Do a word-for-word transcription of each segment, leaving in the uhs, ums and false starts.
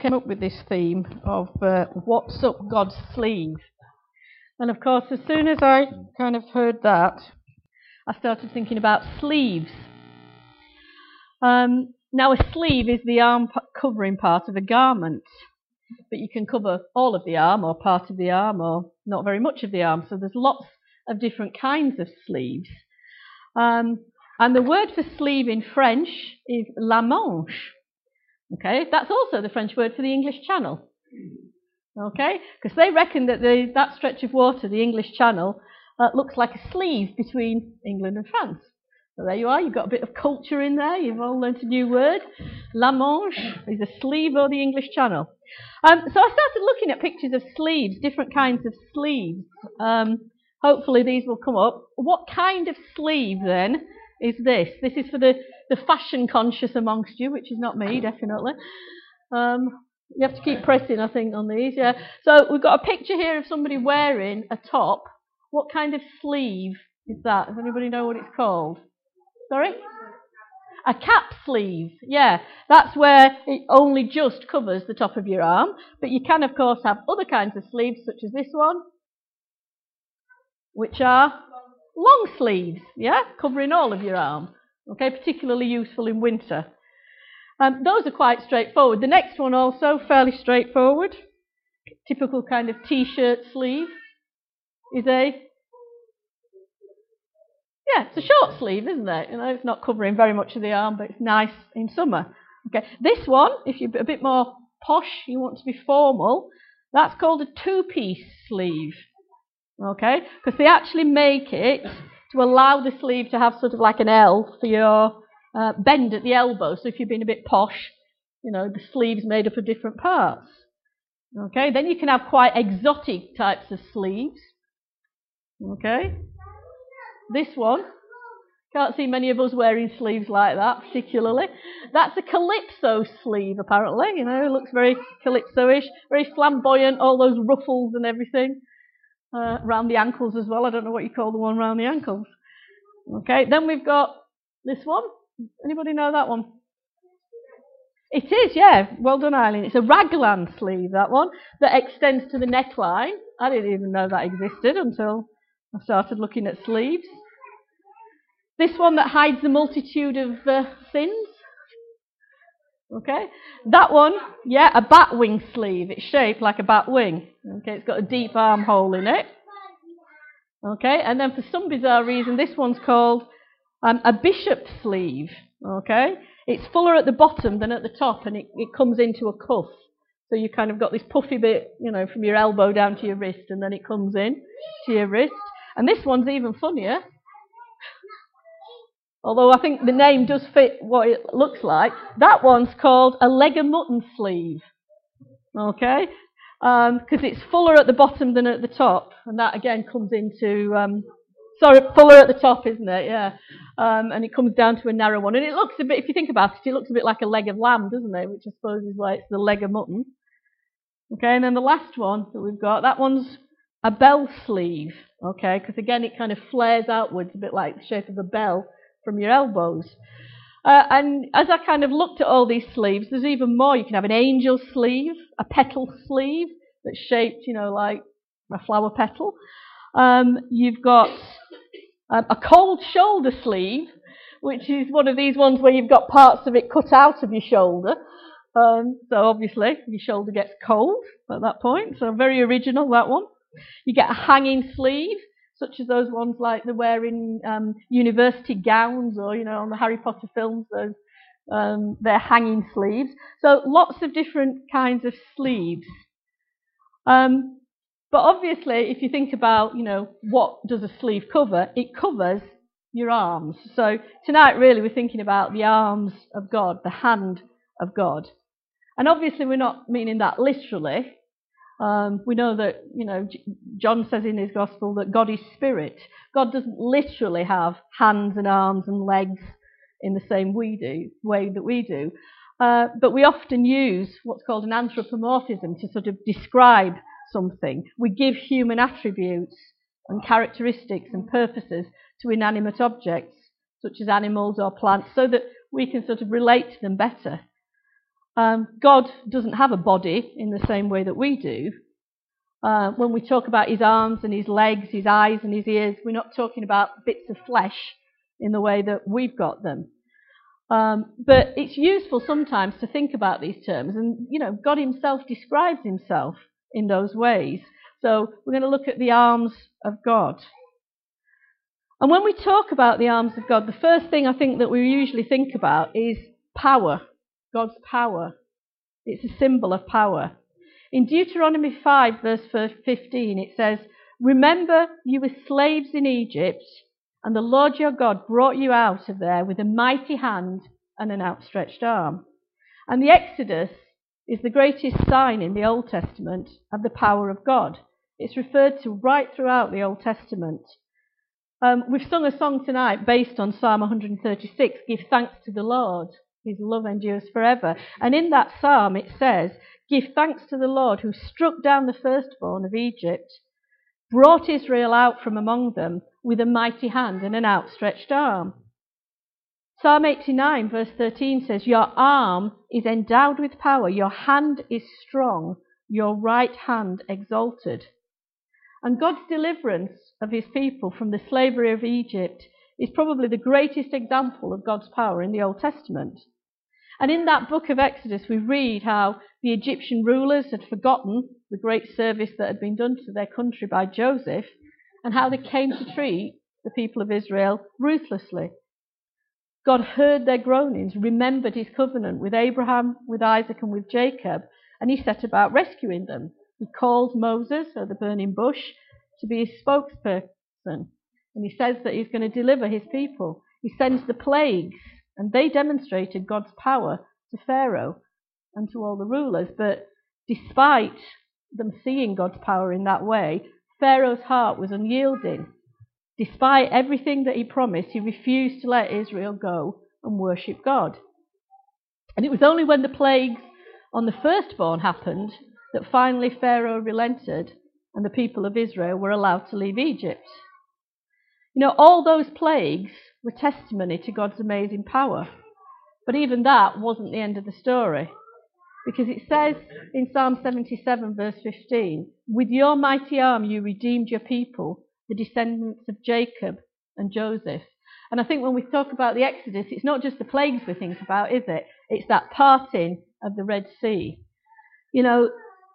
came up with this theme of uh, what's up God's sleeve. And of course, as soon as I kind of heard that, I started thinking about sleeves. Um, now, a sleeve is the arm covering part of a garment, but you can cover all of the arm or part of the arm or not very much of the arm. So there's lots of different kinds of sleeves. Um, and the word for sleeve in French is la manche. Okay, that's also the French word for the English Channel. Okay, because they reckon that the, that stretch of water, the English Channel, uh, looks like a sleeve between England and France. So there you are, you've got a bit of culture in there, you've all learnt a new word. La manche is a sleeve or the English Channel. Um, so I started looking at pictures of sleeves, different kinds of sleeves. Um, hopefully these will come up. What kind of sleeve then is this? This is for the, the fashion conscious amongst you, which is not me, definitely. Um, you have to keep pressing, I think, on these, yeah. So we've got a picture here of somebody wearing a top. What kind of sleeve is that? Does anybody know what it's called? Sorry? A cap sleeve, yeah. That's where it only just covers the top of your arm. But you can, of course, have other kinds of sleeves, such as this one, which are long sleeves, yeah, covering all of your arm. Okay, particularly useful in winter. Um, those are quite straightforward. The next one also, fairly straightforward. Typical kind of t-shirt sleeve is a... Yeah, it's a short sleeve, isn't it? You know, it's not covering very much of the arm, but it's nice in summer. Okay, this one, if you're a bit more posh, you want to be formal, that's called a two-piece sleeve. Okay, because they actually make it to allow the sleeve to have sort of like an L for your uh, bend at the elbow. So if you've been a bit posh, you know, the sleeve's made up of different parts. Okay, then you can have quite exotic types of sleeves. Okay. This one, can't see many of us wearing sleeves like that particularly. That's a calypso sleeve apparently, you know, it looks very calypso-ish, very flamboyant, all those ruffles and everything uh, around the ankles as well. I don't know what you call the one around the ankles. Okay, then we've got this one. Anybody know that one? It is, yeah, well done Eileen. It's a raglan sleeve, that one, that extends to the neckline. I didn't even know that existed until I started looking at sleeves. This one that hides a multitude of uh, sins. Okay, that one, yeah, a bat wing sleeve. It's shaped like a bat wing. Okay, it's got a deep armhole in it. Okay, and then for some bizarre reason, this one's called um, a bishop sleeve. Okay, it's fuller at the bottom than at the top, and it, it comes into a cuff. So you kind of got this puffy bit, you know, from your elbow down to your wrist, and then it comes in to your wrist. And this one's even funnier. Although I think the name does fit what it looks like. That one's called a leg of mutton sleeve. Okay? Because um, it's fuller at the bottom than at the top. And that again comes into... Um, sorry, fuller at the top, isn't it? Yeah. Um, and it comes down to a narrow one. And it looks a bit, if you think about it, it looks a bit like a leg of lamb, doesn't it? Which I suppose is why it's the leg of mutton. Okay, and then the last one that we've got, that one's a bell sleeve. Okay, because again it kind of flares outwards, a bit like the shape of a bell from your elbows. Uh, and as I kind of looked at all these sleeves, there's even more. You can have an angel sleeve, a petal sleeve that's shaped, you know, like a flower petal. Um, you've got um, a cold shoulder sleeve, which is one of these ones where you've got parts of it cut out of your shoulder. Um, so obviously your shoulder gets cold at that point. So very original, that one. You get a hanging sleeve, such as those ones like they wear in um, university gowns or, you know, on the Harry Potter films, those, um, they're hanging sleeves. So lots of different kinds of sleeves. Um, but obviously, if you think about, you know, what does a sleeve cover, it covers your arms. So tonight, really, we're thinking about the arms of God, the hand of God. And obviously, we're not meaning that literally. Um, we know that, you know, John says in his gospel that God is spirit. God doesn't literally have hands and arms and legs in the same we do, way that we do. Uh, but we often use what's called an anthropomorphism to sort of describe something. We give human attributes and characteristics and purposes to inanimate objects, such as animals or plants, so that we can sort of relate to them better. Um, God doesn't have a body in the same way that we do. Uh, when we talk about his arms and his legs, his eyes and his ears, we're not talking about bits of flesh in the way that we've got them. Um, but it's useful sometimes to think about these terms. And, you know, God himself describes himself in those ways. So we're going to look at the arms of God. And when we talk about the arms of God, the first thing I think that we usually think about is power, God's power. It's a symbol of power. In Deuteronomy five, verse fifteen, it says, "Remember you were slaves in Egypt, and the Lord your God brought you out of there with a mighty hand and an outstretched arm." And the Exodus is the greatest sign in the Old Testament of the power of God. It's referred to right throughout the Old Testament. Um, we've sung a song tonight based on Psalm one thirty-six, "Give thanks to the Lord, his love endures forever." And in that psalm it says, "Give thanks to the Lord who struck down the firstborn of Egypt, brought Israel out from among them with a mighty hand and an outstretched arm." Psalm eighty-nine verse thirteen says, "Your arm is endowed with power, your hand is strong, your right hand exalted." And God's deliverance of his people from the slavery of Egypt is probably the greatest example of God's power in the Old Testament. And in that book of Exodus, we read how the Egyptian rulers had forgotten the great service that had been done to their country by Joseph, and how they came to treat the people of Israel ruthlessly. God heard their groanings, remembered his covenant with Abraham, with Isaac, and with Jacob, and he set about rescuing them. He calls Moses, or the burning bush, to be his spokesperson, and he says that he's going to deliver his people. He sends the plagues, and they demonstrated God's power to Pharaoh and to all the rulers. But despite them seeing God's power in that way, Pharaoh's heart was unyielding. Despite everything that he promised, he refused to let Israel go and worship God. And it was only when the plagues on the firstborn happened that finally Pharaoh relented and the people of Israel were allowed to leave Egypt. You know, all those plagues were testimony to God's amazing power. But even that wasn't the end of the story. Because it says in Psalm seventy-seven verse fifteen, "With your mighty arm you redeemed your people, the descendants of Jacob and Joseph." And I think when we talk about the Exodus, it's not just the plagues we think about, is it? It's that parting of the Red Sea. You know,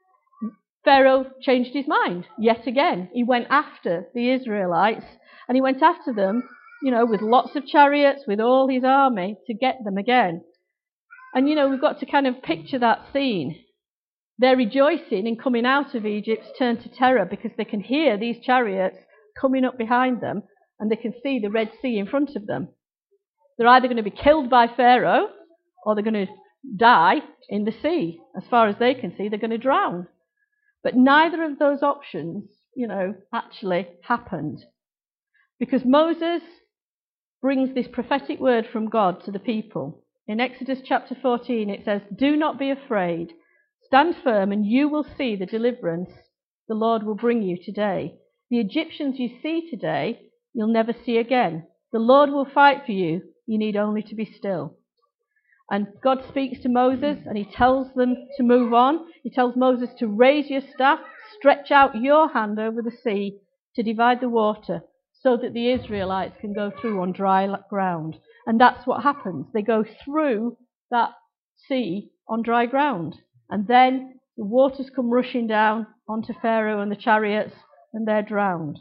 Pharaoh changed his mind yet again. He went after the Israelites, and he went after them, you know, with lots of chariots, with all his army to get them again. And, you know, we've got to kind of picture that scene. Their rejoicing in coming out of Egypt turned to terror because they can hear these chariots coming up behind them, and they can see the Red Sea in front of them. They're either going to be killed by Pharaoh, or they're going to die in the sea. As far as they can see, they're going to drown. But neither of those options, you know, actually happened. Because Moses brings this prophetic word from God to the people. In Exodus chapter fourteen, it says, "Do not be afraid. Stand firm, and you will see the deliverance the Lord will bring you today. The Egyptians you see today, you'll never see again. The Lord will fight for you. You need only to be still." And God speaks to Moses, and he tells them to move on. He tells Moses to raise your staff, stretch out your hand over the sea to divide the water so that the Israelites can go through on dry ground. And that's what happens. They go through that sea on dry ground. And then the waters come rushing down onto Pharaoh and the chariots, and they're drowned.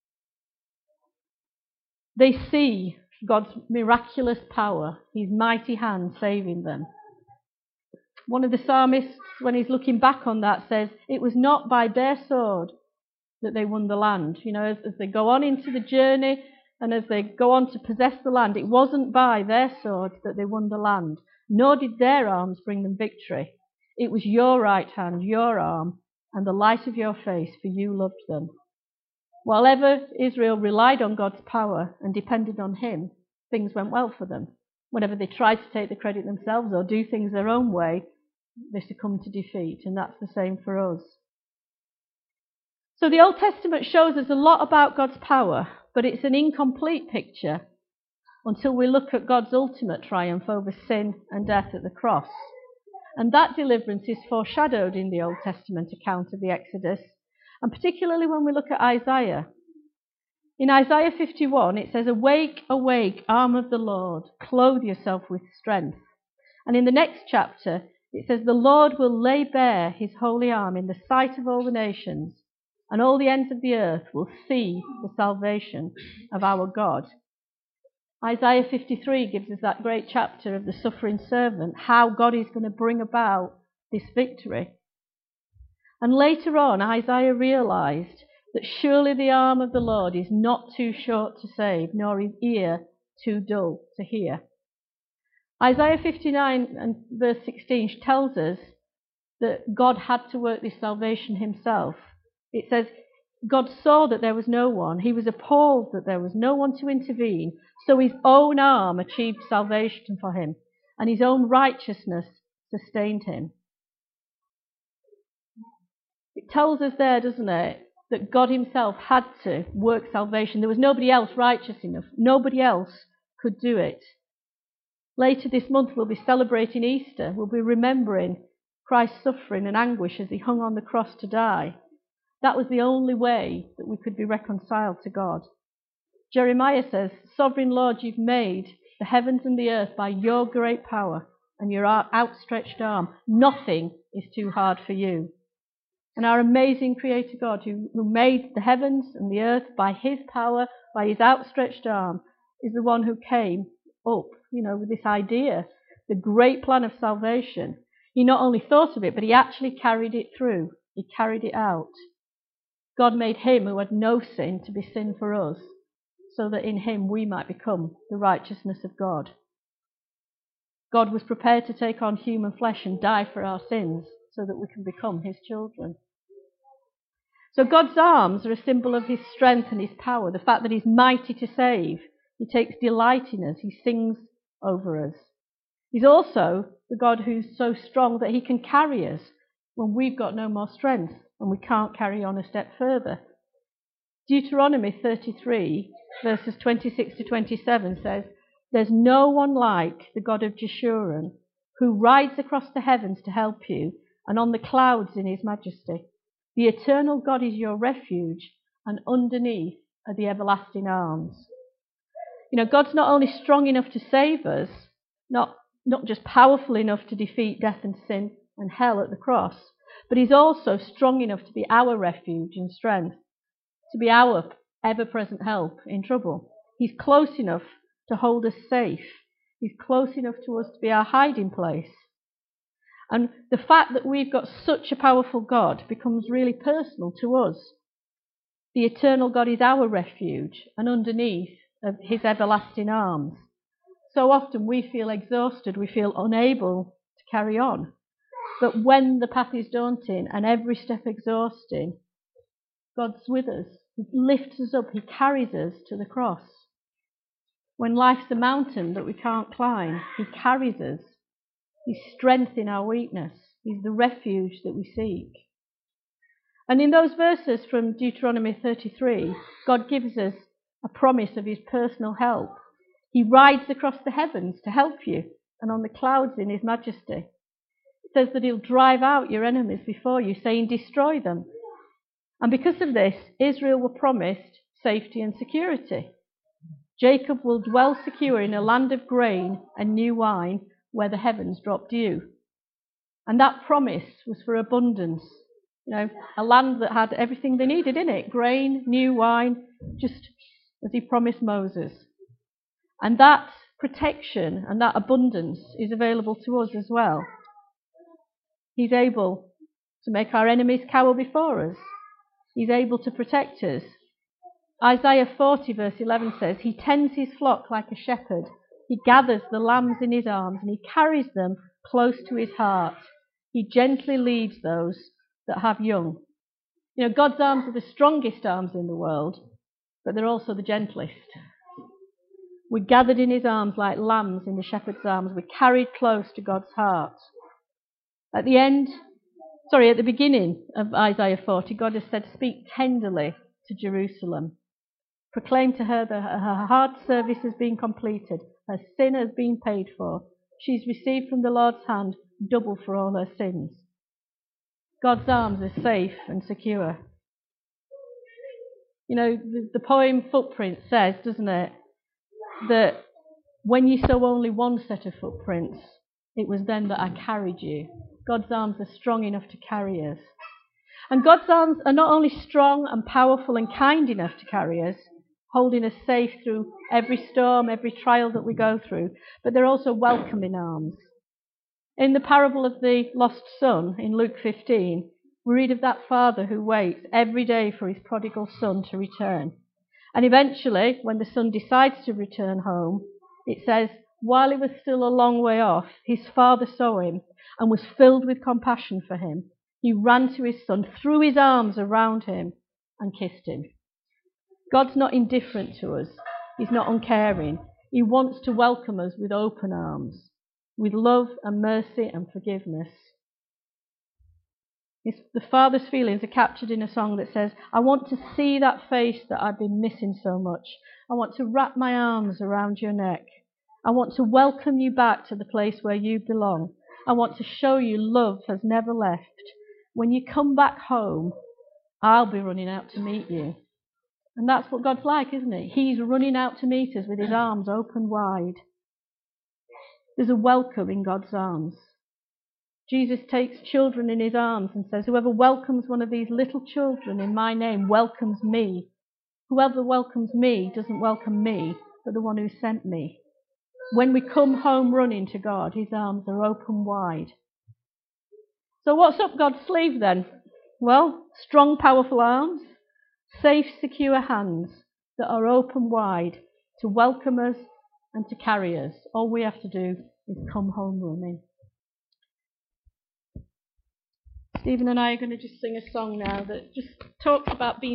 They see God's miraculous power, his mighty hand saving them. One of the psalmists, when he's looking back on that, says, "It was not by their sword that they won the land." You know, as, as they go on into the journey and as they go on to possess the land, it wasn't by their swords that they won the land, nor did their arms bring them victory. It was your right hand, your arm, and the light of your face, for you loved them. While ever Israel relied on God's power and depended on him, things went well for them. Whenever they tried to take the credit themselves or do things their own way, they succumbed to defeat, and that's the same for us. So the Old Testament shows us a lot about God's power, but it's an incomplete picture until we look at God's ultimate triumph over sin and death at the cross. And that deliverance is foreshadowed in the Old Testament account of the Exodus, and particularly when we look at Isaiah. In Isaiah fifty-one, it says, "Awake, awake, arm of the Lord, clothe yourself with strength." And in the next chapter, it says, "The Lord will lay bare his holy arm in the sight of all the nations, and all the ends of the earth will see the salvation of our God." Isaiah fifty-three gives us that great chapter of the suffering servant, how God is going to bring about this victory. And later on, Isaiah realised that surely the arm of the Lord is not too short to save, nor his ear too dull to hear. Isaiah fifty-nine and verse sixteen tells us that God had to work this salvation himself. It says, God saw that there was no one. He was appalled that there was no one to intervene. So his own arm achieved salvation for him, and his own righteousness sustained him. It tells us there, doesn't it, that God himself had to work salvation. There was nobody else righteous enough. Nobody else could do it. Later this month we'll be celebrating Easter. We'll be remembering Christ's suffering and anguish as he hung on the cross to die. That was the only way that we could be reconciled to God. Jeremiah says, "Sovereign Lord, you've made the heavens and the earth by your great power and your outstretched arm. Nothing is too hard for you." And our amazing Creator God, who, who made the heavens and the earth by his power, by his outstretched arm, is the one who came up, you know, with this idea, the great plan of salvation. He not only thought of it, but he actually carried it through. He carried it out. God made him who had no sin to be sin for us, so that in him we might become the righteousness of God. God was prepared to take on human flesh and die for our sins, so that we can become his children. So God's arms are a symbol of his strength and his power, the fact that he's mighty to save. He takes delight in us. He sings over us. He's also the God who's so strong that he can carry us when we've got no more strength and we can't carry on a step further. Deuteronomy thirty-three, verses twenty-six to twenty-seven says, "There's no one like the God of Jeshurun, who rides across the heavens to help you, and on the clouds in his majesty. The eternal God is your refuge, and underneath are the everlasting arms." You know, God's not only strong enough to save us, not, not just powerful enough to defeat death and sin and hell at the cross, but he's also strong enough to be our refuge and strength, to be our ever-present help in trouble. He's close enough to hold us safe. He's close enough to us to be our hiding place. And the fact that we've got such a powerful God becomes really personal to us. The eternal God is our refuge, and underneath of his everlasting arms. So often we feel exhausted, we feel unable to carry on. But when the path is daunting and every step exhausting, God's with us. He lifts us up, he carries us to the cross. When life's a mountain that we can't climb, he carries us. He's strength in our weakness. He's the refuge that we seek. And in those verses from Deuteronomy thirty-three, God gives us a promise of his personal help. He rides across the heavens to help you, and on the clouds in his majesty. It says that he'll drive out your enemies before you, saying, "Destroy them." And because of this, Israel were promised safety and security. Jacob will dwell secure in a land of grain and new wine, where the heavens drop dew. And that promise was for abundance. You know, a land that had everything they needed in it, grain, new wine, just as he promised Moses. And that protection and that abundance is available to us as well. He's able to make our enemies cower before us. He's able to protect us. Isaiah forty verse eleven says, "He tends his flock like a shepherd. He gathers the lambs in his arms and he carries them close to his heart. He gently leads those that have young." You know, God's arms are the strongest arms in the world, but they're also the gentlest. We're gathered in his arms like lambs in the shepherd's arms. We're carried close to God's heart. At the end, sorry, at the beginning of Isaiah forty, God has said, "Speak tenderly to Jerusalem. Proclaim to her that her hard service has been completed. Her sin has been paid for. She's received from the Lord's hand double for all her sins. God's arms are safe and secure. You know, the, the poem Footprints says, doesn't it, that when you saw only one set of footprints, it was then that I carried you. God's arms are strong enough to carry us. And God's arms are not only strong and powerful and kind enough to carry us, holding us safe through every storm, every trial that we go through, but they're also welcoming arms. In the parable of the lost son in Luke fifteen, we read of that father who waits every day for his prodigal son to return. And eventually, when the son decides to return home, it says, while he was still a long way off, his father saw him and was filled with compassion for him. He ran to his son, threw his arms around him, and kissed him. God's not indifferent to us. He's not uncaring. He wants to welcome us with open arms, with love and mercy and forgiveness. It's, the Father's feelings are captured in a song that says, I want to see that face that I've been missing so much. I want to wrap my arms around your neck. I want to welcome you back to the place where you belong. I want to show you love has never left. When you come back home, I'll be running out to meet you. And that's what God's like, isn't it? He's running out to meet us with his arms open wide. There's a welcome in God's arms. Jesus takes children in his arms and says, whoever welcomes one of these little children in my name welcomes me. Whoever welcomes me doesn't welcome me, but the one who sent me. When we come home running to God, his arms are open wide. So what's up God's sleeve then? Well, strong, powerful arms, safe, secure hands that are open wide to welcome us and to carry us. All we have to do is come home running. Stephen and I are going to just sing a song now that just talks about being